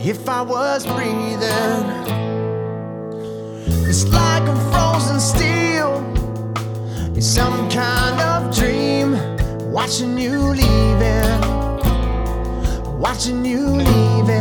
if I was breathing. It's like I'm frozen still in some kind of dream, watching you leaving, watching you leaving.